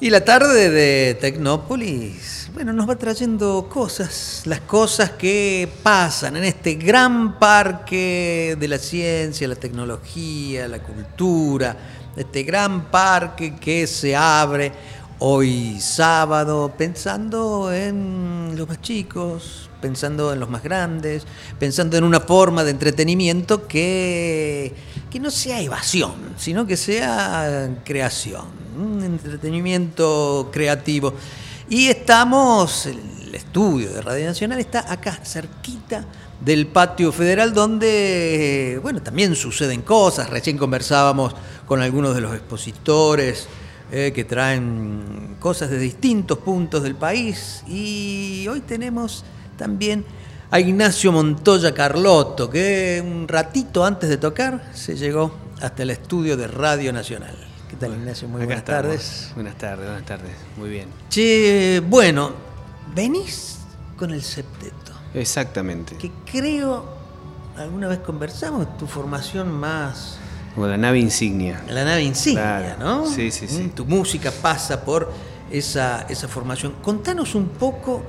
Y la tarde de Tecnópolis, bueno, nos va trayendo cosas, las cosas que pasan en este gran parque de la ciencia, la tecnología, la cultura, este gran parque que se abre hoy sábado, pensando en los más chicos, pensando en los más grandes, pensando en una forma de entretenimiento que no sea evasión, sino que sea creación. Un entretenimiento creativo. Y estamos, el estudio de Radio Nacional está acá, cerquita del Patio Federal, donde, bueno, también suceden cosas. Recién conversábamos con algunos de los expositores que traen cosas de distintos puntos del país. Y hoy tenemos también a Ignacio Montoya Carlotto, que un ratito antes de tocar se llegó hasta el estudio de Radio Nacional. ¿Qué tal, Ignacio? Muy buenas tardes. Buenas tardes, muy bien. Che, bueno, venís con el septeto. Exactamente. Que creo, alguna vez conversamos, tu formación más... Como la nave insignia. La nave insignia, claro. ¿no? Sí. Tu música pasa por esa formación. Contanos un poco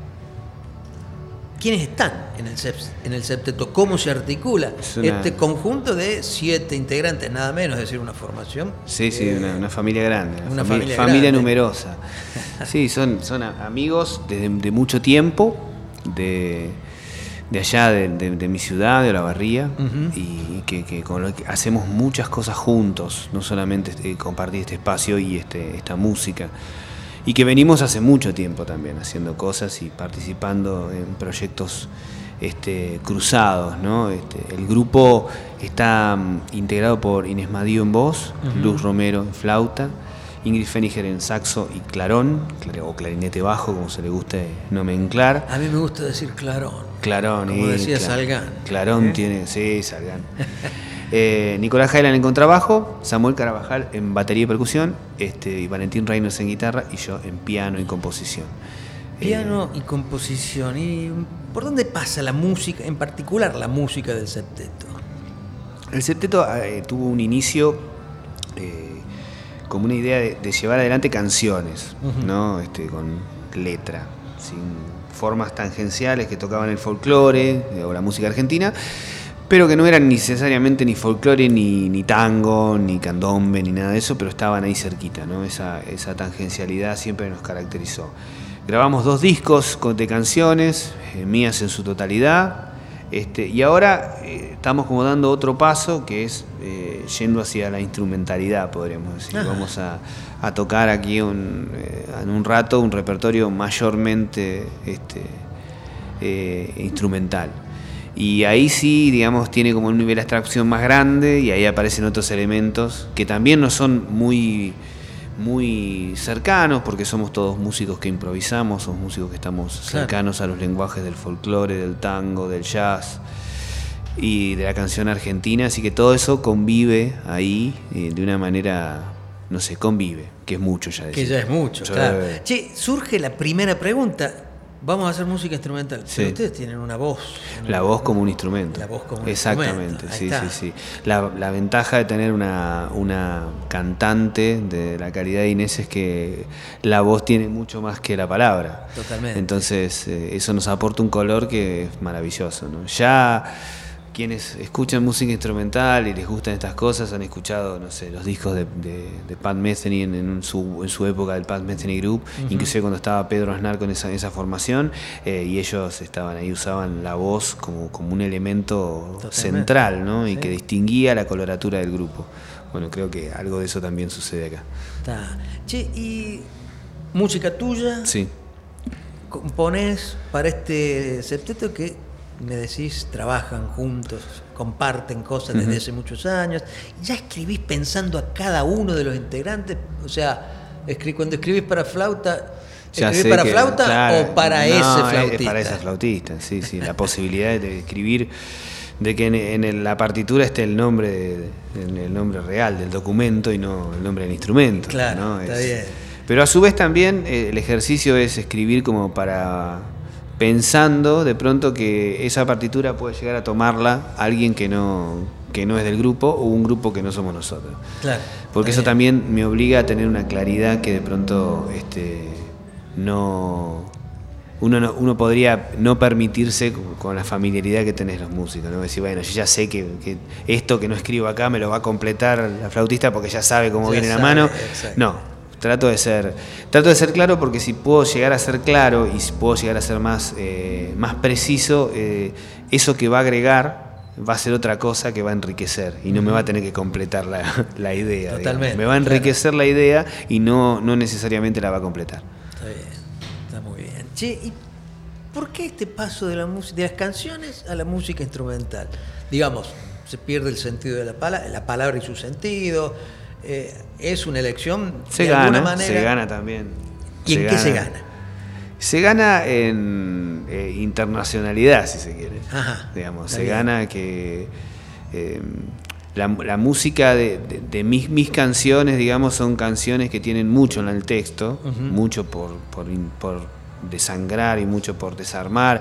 quiénes están en el septeto, cómo se articula este conjunto de 7 integrantes, nada menos, es decir, una formación. Sí, una familia grande. Una familia grande. Numerosa. Sí, son amigos de mucho tiempo, de allá de mi ciudad, de Olavarría, uh-huh. Y que con lo que hacemos muchas cosas juntos, no solamente compartir este espacio y esta música. Y que venimos hace mucho tiempo también haciendo cosas y participando en proyectos cruzados, ¿no? El grupo está integrado por Inés Madío en voz, uh-huh. Luz Romero en flauta, Ingrid Feniger en saxo y clarón, o clarinete bajo, como se le guste nomenclar. A mí me gusta decir clarón. Clarón, como decía Salgán. Clarón tiene, sí, Salgán. Nicolás Jailan en contrabajo, Samuel Carabajal en batería y percusión, y Valentín Reynolds en guitarra y yo en piano y composición. Piano y composición. ¿Y por dónde pasa la música, en particular la música del septeto? El septeto tuvo un inicio como una idea de llevar adelante canciones, uh-huh. ¿no? Con letra, sin formas tangenciales que tocaban el folclore o la música argentina, pero que no eran necesariamente ni folclore, ni tango, ni candombe, ni nada de eso, pero estaban ahí cerquita, ¿no? Esa tangencialidad siempre nos caracterizó. Grabamos 2 discos de canciones, mías en su totalidad, y ahora estamos como dando otro paso, que es yendo hacia la instrumentalidad, podríamos decir. Ajá. Vamos a tocar aquí en un rato un repertorio mayormente instrumental. Y ahí sí, digamos, tiene como un nivel de abstracción más grande y ahí aparecen otros elementos que también no son muy cercanos, porque somos todos músicos que improvisamos, somos músicos que estamos cercanos a los lenguajes del folclore, del tango, del jazz y de la canción argentina, así que todo eso convive ahí de una manera, no sé, convive, que es mucho ya decir. Que ya es mucho, claro. Che, surge la primera pregunta. Vamos a hacer música instrumental, sí. Pero ustedes tienen una voz. La voz como un instrumento. La voz como un Exactamente, instrumento. Sí. La ventaja de tener una cantante de la calidad de Inés es que la voz tiene mucho más que la palabra. Totalmente. Entonces, eso nos aporta un color que es maravilloso, ¿no? Ya quienes escuchan música instrumental y les gustan estas cosas han escuchado, no sé, los discos de Pat Metheny en su época del Pat Metheny Group, uh-huh. Inclusive cuando estaba Pedro Aznar con esa formación, y ellos estaban ahí, usaban la voz como un elemento totalmente central, ¿no? Sí. Y que distinguía la coloratura del grupo. Bueno, creo que algo de eso también sucede acá. Está. Che, ¿y música tuya? Sí. ¿Componés para este septeto que me decís, trabajan juntos, comparten cosas desde uh-huh. hace muchos años? ¿Ya escribís pensando a cada uno de los integrantes? O sea, cuando escribís para flauta, ¿escribís para flauta claro, o para ese flautista? Para ese flautista, sí. La posibilidad de escribir, de que en la partitura esté el nombre real del documento y no el nombre del instrumento. Claro, ¿no? Está bien. Pero a su vez también el ejercicio es escribir como pensando de pronto que esa partitura puede llegar a tomarla alguien que no que no es del grupo o un grupo que no somos nosotros. Claro. Porque eso también me obliga a tener una claridad que de pronto uno podría no permitirse con la familiaridad que tenés los músicos, ¿no? Decir, bueno, yo ya sé que esto que no escribo acá me lo va a completar la flautista porque ya sabe cómo viene la mano. Exacto. No, trato de ser claro, porque si puedo llegar a ser claro y si puedo llegar a ser más preciso, eso que va a agregar va a ser otra cosa que va a enriquecer y no me va a tener que completar la idea. Totalmente. Me va a enriquecer la idea y no necesariamente la va a completar. Está bien, está muy bien. Che, ¿y por qué este paso de las canciones a la música instrumental? Digamos, se pierde el sentido de la palabra y su sentido. Es una elección de alguna manera. Se gana también. ¿Y en qué se gana? Se gana en internacionalidad, si se quiere. Ajá, digamos, se bien. gana que la música de mis canciones, digamos, son canciones que tienen mucho en el texto, mucho por desangrar y mucho por desarmar.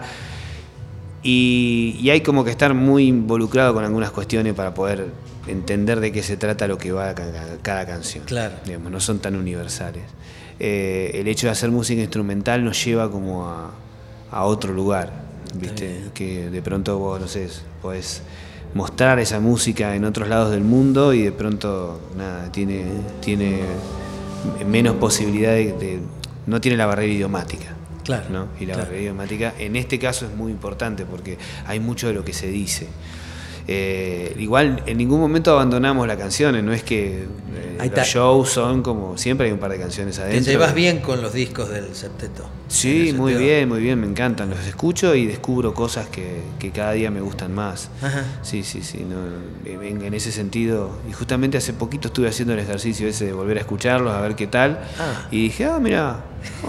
Y hay como que estar muy involucrado con algunas cuestiones para poder entender de qué se trata lo que va cada canción. Claro. Digamos, no son tan universales. El hecho de hacer música instrumental nos lleva como a otro lugar, ¿viste? Que de pronto vos, no sé, podés mostrar esa música en otros lados del mundo y de pronto, nada, tiene menos posibilidad no tiene la barrera idiomática. Claro. ¿No? Y la barrera idiomática en este caso es muy importante porque hay mucho de lo que se dice. Igual en ningún momento abandonamos las canciones, no es que los shows son como siempre, hay un par de canciones adentro. ¿Te llevas bien con los discos del septeto? Sí, muy bien, me encantan, los escucho y descubro cosas que cada día me gustan más. Ajá. Sí, en ese sentido, y justamente hace poquito estuve haciendo el ejercicio ese de volver a escucharlos, a ver qué tal, y dije, mirá,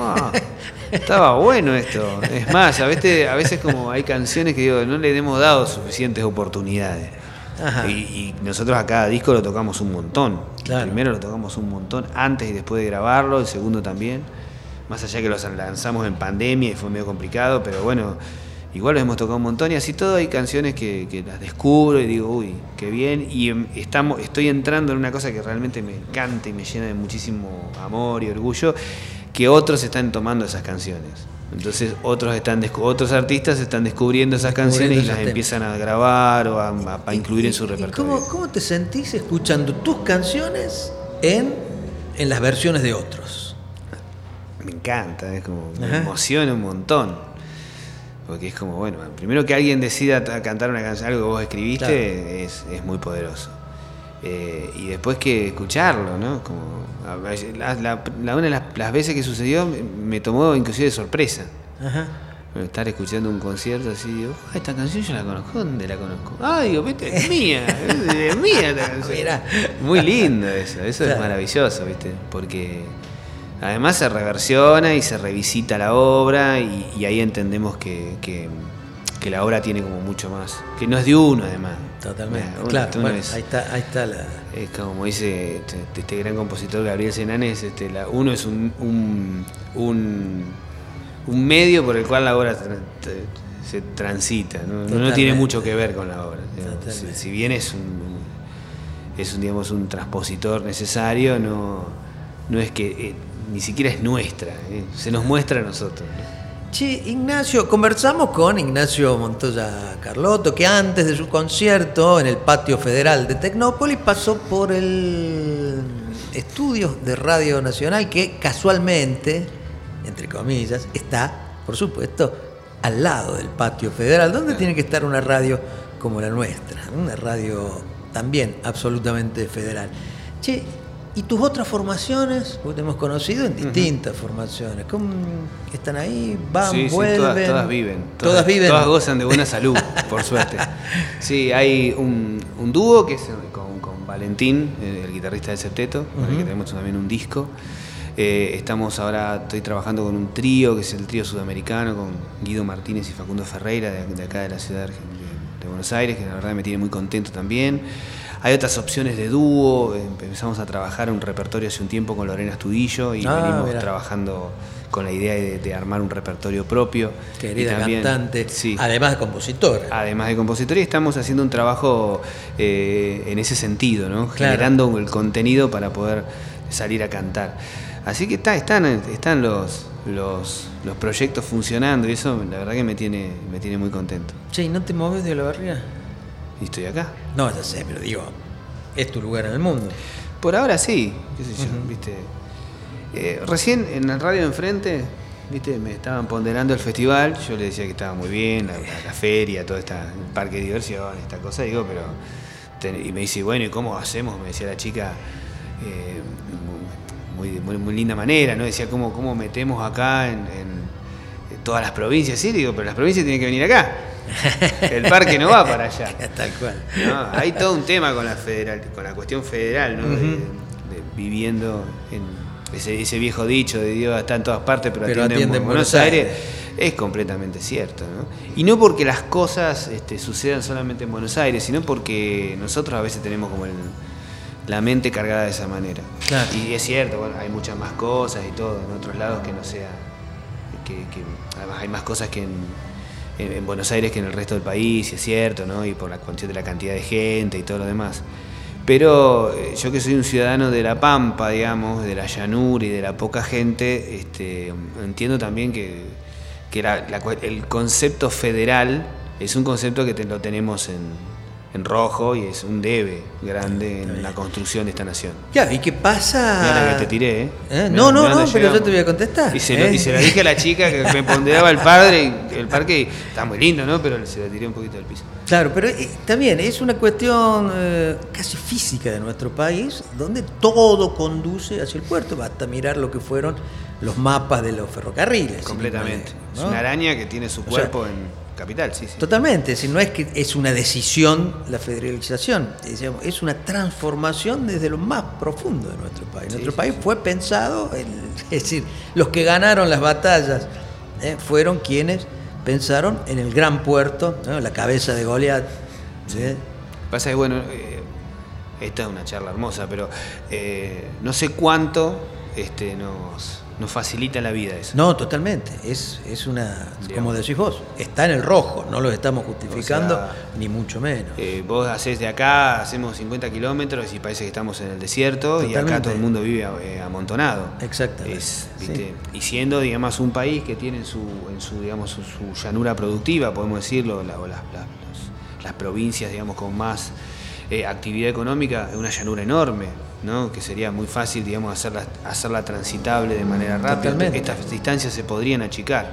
estaba bueno esto. Es más, a veces como hay canciones que digo, no le hemos dado suficientes oportunidades. Ajá. Y nosotros a cada disco lo tocamos un montón. Claro. El primero lo tocamos un montón antes y después de grabarlo, el segundo también. Más allá que los lanzamos en pandemia y fue medio complicado, pero bueno, igual los hemos tocado un montón y así todo hay canciones que las descubro y digo, uy, qué bien. Y estoy entrando en una cosa que realmente me encanta y me llena de muchísimo amor y orgullo, que otros están tomando esas canciones. Entonces otros artistas están descubriendo esas canciones y las empiezan a grabar o a incluir en su repertorio. ¿Cómo te sentís escuchando tus canciones en las versiones de otros? Me encanta, es como me emociona un montón. Porque es como, bueno, primero que alguien decida cantar una canción, algo que vos escribiste, claro, es muy poderoso. Y después que escucharlo, ¿no? Como, una de las veces que sucedió me tomó inclusive de sorpresa. Ajá. Estar escuchando un concierto así, digo, esta canción yo la conozco, ¿dónde la conozco? Digo, viste, es mía esta canción. Mirá. Muy lindo eso claro, es maravilloso, ¿viste? Porque además se reversiona y se revisita la obra y ahí entendemos que la obra tiene como mucho más, que no es de uno además. Totalmente, claro, bueno, ahí está la... Es como dice este gran compositor Gabriel Senanes, uno es un medio por el cual la obra se transita, no tiene mucho que ver con la obra. Si bien es un transpositor necesario, no es que ni siquiera es nuestra, se nos muestra a nosotros, ¿no? Che, Ignacio, conversamos con Ignacio Montoya Carlotto, que antes de su concierto en el Patio Federal de Tecnópolis pasó por el estudio de Radio Nacional, que casualmente, entre comillas, está, por supuesto, al lado del Patio Federal, donde tiene que estar una radio como la nuestra, una radio también absolutamente federal. Che, ¿y tus otras formaciones? Porque te hemos conocido en distintas formaciones. ¿Cómo están ahí? ¿Van, sí, vuelven? Sí, todas viven. Todas viven. Todas gozan de buena salud, por suerte. Sí, hay un dúo que es con Valentín, el guitarrista del septeto, con el que tenemos también un disco. Estoy trabajando con un trío, que es el trío sudamericano, con Guido Martínez y Facundo Ferreira, de acá de la ciudad de Buenos Aires, que la verdad me tiene muy contento también. hay otras opciones de dúo. Empezamos a trabajar un repertorio hace un tiempo con Lorena Astudillo y venimos trabajando con la idea de armar un repertorio propio. Querida también, cantante, sí, además de compositora. Además de compositora, y estamos haciendo un trabajo en ese sentido, ¿no? Claro. Generando el contenido para poder salir a cantar. Así que están los proyectos funcionando y eso la verdad que me tiene muy contento. Che, ¿no te mueves de Olavarría? Y estoy acá. No, ya sé, pero digo, es tu lugar en el mundo. Por ahora sí, qué sé yo, ¿viste? Recién en la radio de enfrente, ¿viste? Me estaban ponderando el festival, yo le decía que estaba muy bien, la feria, todo el parque de diversión, esta cosa, digo, pero... Y me dice, bueno, ¿y cómo hacemos? Me decía la chica, muy linda manera, ¿no? Decía, ¿cómo metemos acá en todas las provincias? Sí, digo, pero las provincias tienen que venir acá. El parque no va para allá. Tal cual. ¿No? Hay todo un tema con la cuestión federal, ¿no? De viviendo en ese viejo dicho de Dios está en todas partes, pero atiende en Buenos Aires. Es completamente cierto, ¿no? Y no porque las cosas sucedan solamente en Buenos Aires, sino porque nosotros a veces tenemos como la mente cargada de esa manera. Claro. Y es cierto, bueno, hay muchas más cosas y todo en otros lados que no sea que además hay más cosas que en Buenos Aires que en el resto del país, es cierto, ¿no? Y por la cuestión de la cantidad de gente y todo lo demás. Pero yo que soy un ciudadano de La Pampa, digamos, de la llanura y de la poca gente, entiendo también que el concepto federal es un concepto que lo tenemos en rojo y es un debe grande en la construcción de esta nación. Ya, ¿y qué pasa? Mira la que te tiré, ¿eh? No, pero yo te voy a contestar. Y se lo dije a la chica que me ponderaba el parque, y está muy lindo, ¿no? Pero se lo tiré un poquito del piso. Claro, pero también es una cuestión casi física de nuestro país, donde todo conduce hacia el puerto. Basta mirar lo que fueron los mapas de los ferrocarriles. Completamente. ¿No? Es una araña que tiene su cuerpo en capital, sí. Totalmente, es decir, no es que es una decisión la federalización, es una transformación desde lo más profundo de nuestro país. Nuestro país fue pensado, es decir, los que ganaron las batallas fueron quienes pensaron en el gran puerto, ¿no? La cabeza de Goliat. ¿Sí? Pasa que, bueno, esta es una charla hermosa, pero no sé cuánto nos facilita la vida eso. No, totalmente. Es una, como decís vos, está en el rojo, no lo estamos justificando, o sea, ni mucho menos. Vos hacés de acá, hacemos 50 kilómetros y parece que estamos en el desierto. Totalmente. Y acá todo el mundo vive amontonado. Exactamente. ¿Viste? Y siendo, digamos, un país que tiene su llanura productiva, podemos decirlo, las provincias, digamos, con más actividad económica, es una llanura enorme, ¿no? Que sería muy fácil, digamos, hacerla transitable de manera rápida. Totalmente. Estas distancias se podrían achicar.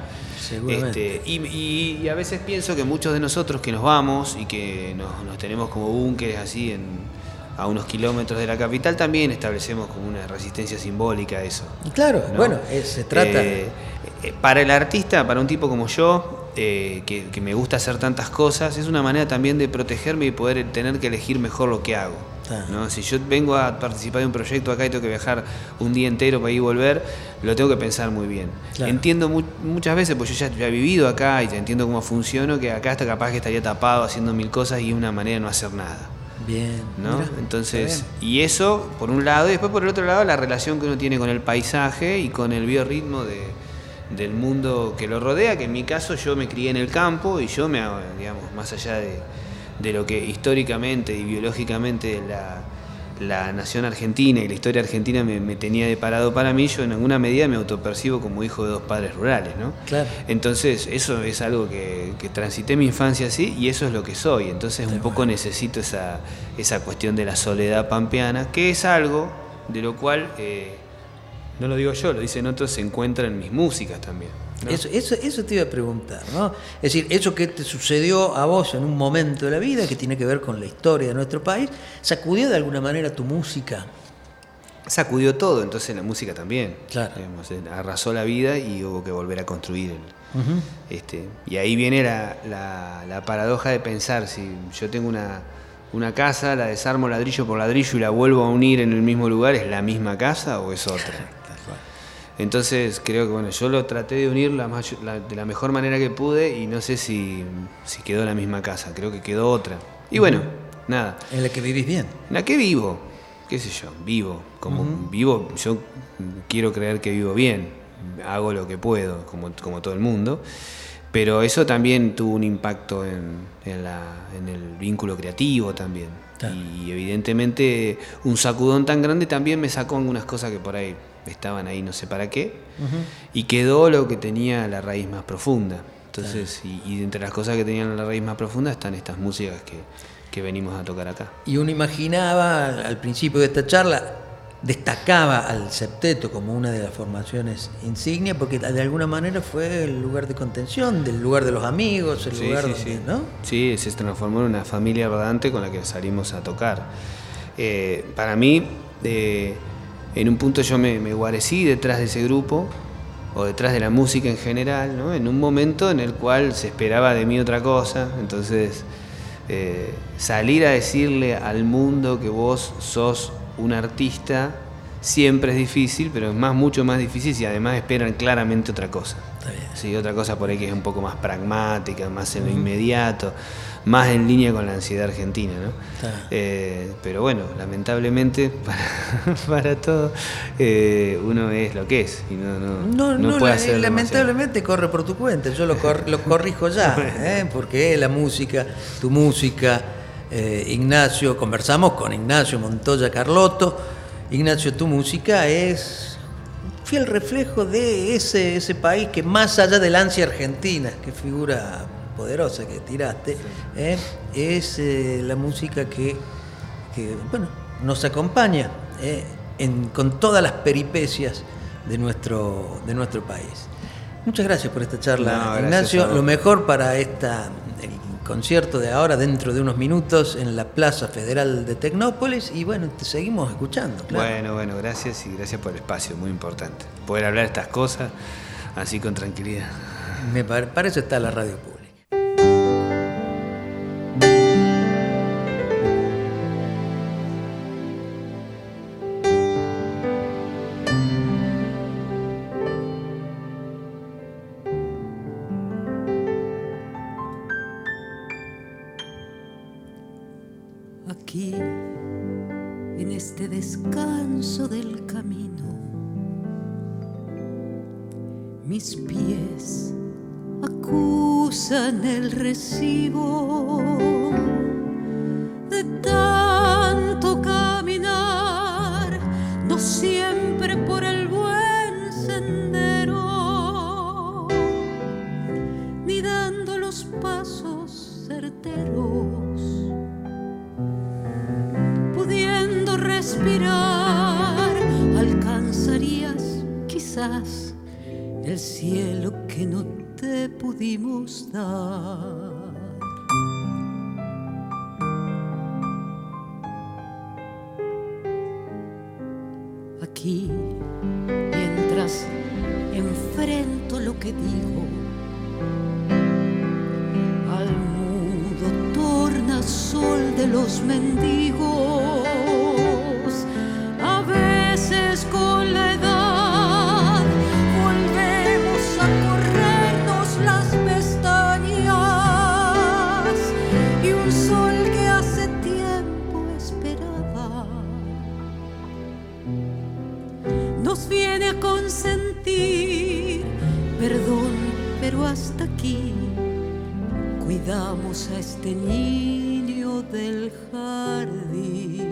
Y a veces pienso que muchos de nosotros que nos vamos y que nos tenemos como búnkeres así a unos kilómetros de la capital, también establecemos como una resistencia simbólica a eso. Claro, ¿no? Bueno, se trata... para el artista, para un tipo como yo, que me gusta hacer tantas cosas, es una manera también de protegerme y poder tener que elegir mejor lo que hago, ¿no? Si yo vengo a participar de un proyecto acá y tengo que viajar un día entero para ir y volver, lo tengo que pensar muy bien. Claro. Entiendo muchas veces, pues yo ya he vivido acá y ya entiendo cómo funciona, que acá hasta capaz que estaría tapado haciendo mil cosas y una manera de no hacer nada. Bien. ¿No? Mira, entonces, y eso por un lado, y después por el otro lado la relación que uno tiene con el paisaje y con el biorritmo del mundo que lo rodea, que en mi caso yo me crié en el campo y yo digamos, más allá de lo que históricamente y biológicamente la nación argentina y la historia argentina me tenía deparado para mí, yo en alguna medida me autopercibo como hijo de dos padres rurales, ¿no? Claro. Entonces eso es algo que transité mi infancia así y eso es lo que soy, entonces un poco necesito esa cuestión de la soledad pampeana, que es algo de lo cual... no lo digo yo, lo dicen otros, se encuentra en mis músicas también, ¿no? Eso te iba a preguntar, ¿no? Es decir, eso que te sucedió a vos en un momento de la vida, que tiene que ver con la historia de nuestro país, ¿sacudió de alguna manera tu música? Sacudió todo, entonces la música también. Claro. Digamos, arrasó la vida y hubo que volver a construir. Y ahí viene la paradoja de pensar, si yo tengo una casa, la desarmo ladrillo por ladrillo y la vuelvo a unir en el mismo lugar, ¿es la misma casa o es otra? Entonces creo que bueno, yo lo traté de unir de la mejor manera que pude y no sé si quedó la misma casa, creo que quedó otra. Y bueno, nada. En la que vivís bien. En la que vivo, qué sé yo, vivo. Como vivo, yo quiero creer que vivo bien, hago lo que puedo, como todo el mundo. Pero eso también tuvo un impacto en el vínculo creativo también. Claro. Y evidentemente un sacudón tan grande también me sacó algunas cosas que por ahí estaban ahí no sé para qué. Y quedó lo que tenía la raíz más profunda. Entonces, claro. y entre las cosas que tenían la raíz más profunda están estas músicas que venimos a tocar acá. Y uno imaginaba al principio de esta charla, destacaba al septeto como una de las formaciones insignia, porque de alguna manera fue el lugar de contención, del lugar de los amigos, el lugar donde, ¿no? Sí, se transformó en una familia rodante con la que salimos a tocar. Para mí, en un punto yo me guarecí detrás de ese grupo, o detrás de la música en general, ¿no? En un momento en el cual se esperaba de mí otra cosa, entonces salir a decirle al mundo que vos sos un artista siempre es difícil, pero es mucho más difícil si además esperan claramente otra cosa. Sí, otra cosa por ahí que es un poco más pragmática, más en lo inmediato, más en línea con la ansiedad argentina, ¿no? Pero bueno, lamentablemente para todo uno es lo que es y no puede hacer lamentablemente demasiado. Corre por tu cuenta, yo lo corrijo ya, porque la música, tu música, Ignacio, conversamos con Ignacio Montoya Carlotto. Ignacio, tu música es fiel reflejo de ese país que, más allá de la ansia argentina, qué figura poderosa que tiraste, es la música que bueno, nos acompaña con todas las peripecias de nuestro país. Muchas gracias por esta charla, Ignacio. Lo mejor para el concierto de ahora, dentro de unos minutos, en la Plaza Federal de Tecnópolis. Y bueno, te seguimos escuchando. Claro. Bueno, gracias, y gracias por el espacio, muy importante. Poder hablar estas cosas así con tranquilidad. Para eso está la radio pública. Aquí, en este descanso del camino, mis pies acusan el recibo de tanto caminar, no siempre por el buen sendero, ni dando los pasos certeros. Pudiendo respirar, alcanzarías quizás el cielo que no te pudimos dar. Aquí, mientras enfrento lo que digo, al mudo tornasol de los mendigos, a veces con la edad volvemos a corrernos las pestañas, y un sol que hace tiempo esperaba nos viene a consentir. Perdón, pero hasta aquí cuidamos a este niño del jardín.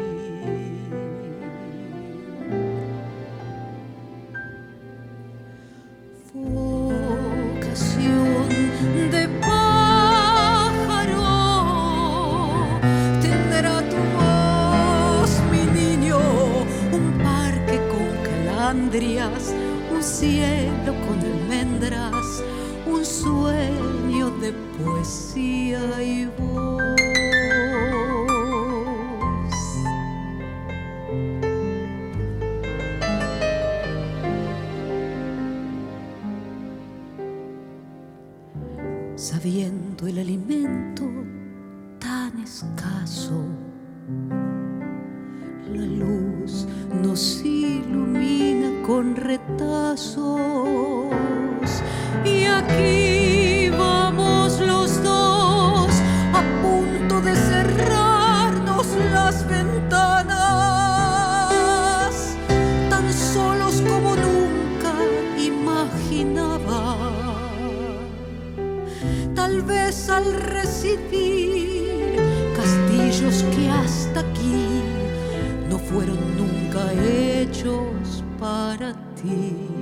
Vocación de pájaro tendrá tu voz, mi niño, un parque con calandrias, un cielo con almendras, un sueño de poesía y voz. Sabiendo el alimento tan escaso, la luz nos ilumina con retazos, y aquí vamos los dos a punto de cerrar las ventanas, tan solos como nunca imaginaba. Tal vez al residir castillos que hasta aquí no fueron nunca hechos para ti.